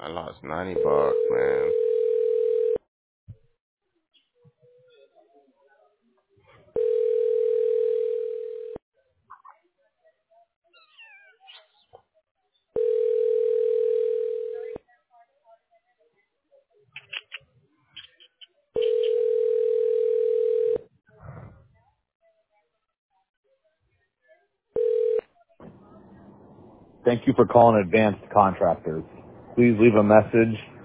I lost $90, man. Thank you for calling Advanced Contractors. Please leave a message